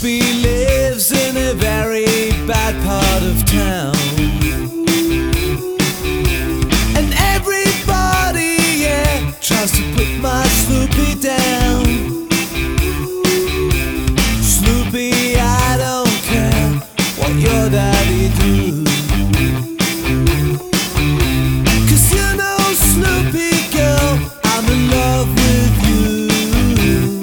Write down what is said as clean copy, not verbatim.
Ruby lives in a very bad part of town.